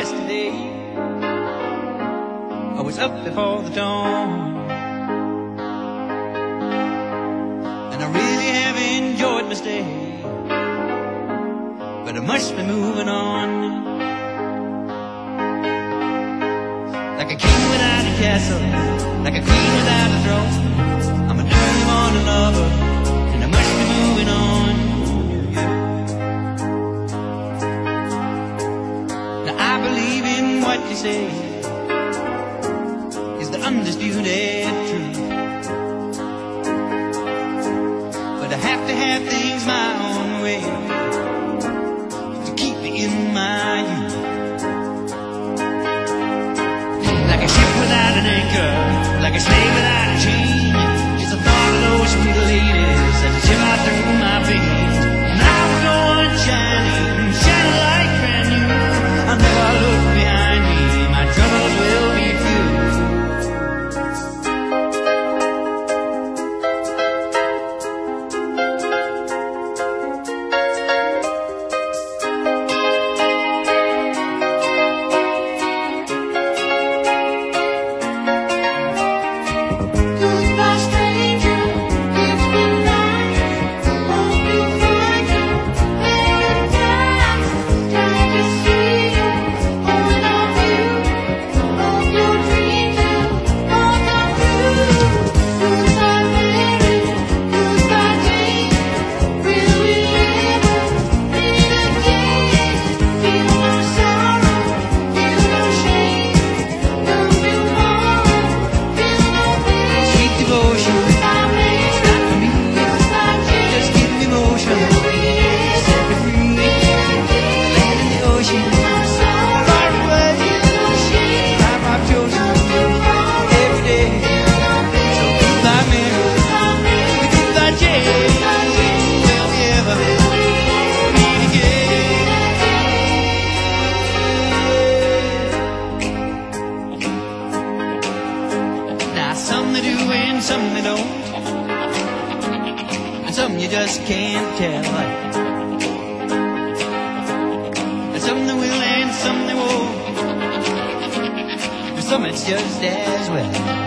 yesterday. I was up before the dawn, and I really have enjoyed my stay, but I must be moving on. Like a king without a castle, like a queen without a throne, I'm an early morning lover, and I must be moving on. Now I believe in what you say is the undisputed truth, but I have to have things my own way to keep me in my youth. Like a ship without an anchor, like a slave without a chain, it's the thought of those sweet ladies that shiver through my veins. And I will go on shining, shining like brand new. I'll never look behind me, my troubles will be few. Some they do and some they don't, and some you just can't tell. And some they will and some they won't, and some it's just as well.